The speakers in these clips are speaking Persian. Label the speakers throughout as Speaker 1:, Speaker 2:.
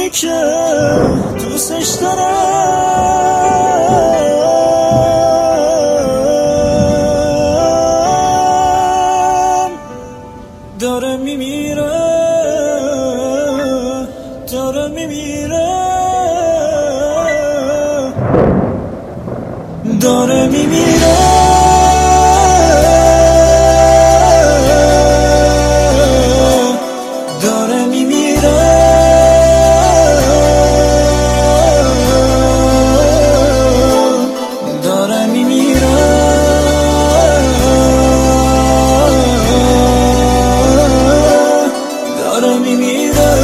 Speaker 1: میدونی که دوستش دارم، داره میمیره، داره میمیره، داره میمیره، داره میمیره، داره میمیره، داره میمیره.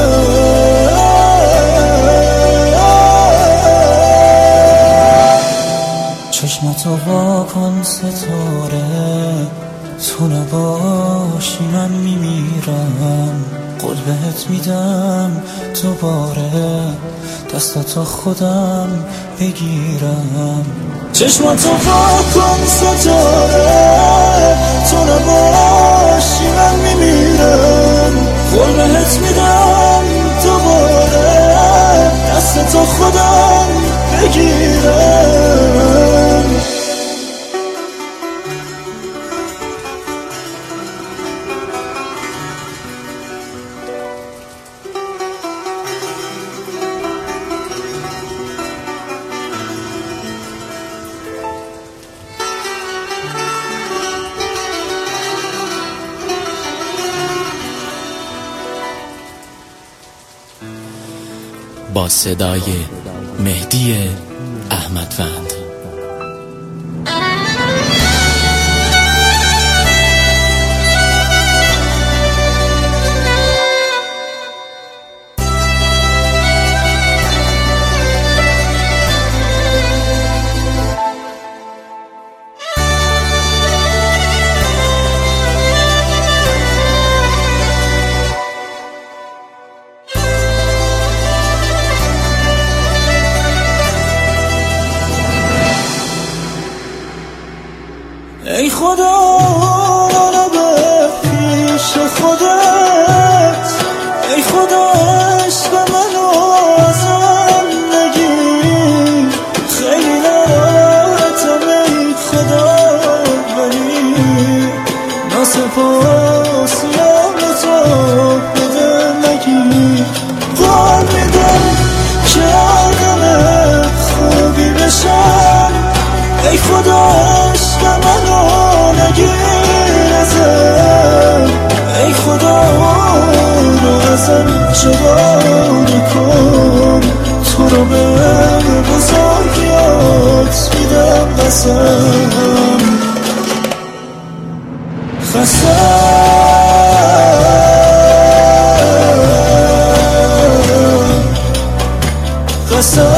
Speaker 1: چشمتو وا کن ستاره، تو نباشی من میمیرم، قول بهت میدم دوباره دستاتو خودم بگیرم. چشمتو وا کن ستاره، تو نباشی من میمیرم، قول بهت میدم دوباره دستاتو خودم بگیرم.
Speaker 2: با صدای مهدی احمدوند.
Speaker 1: ای خدا منو به پیش خودت، ای خدا عشق منو ازم نگیر، خیلی ناراحتم ای خدا ولی ناسپاسیم تو بده نگیر. قول میدم که آدم خوبی بشم، ای خدا عشق منو نگیر ازم، ای خدا رو ازم جوان کن، تو رو به بزرگیات میدم قسم. قسم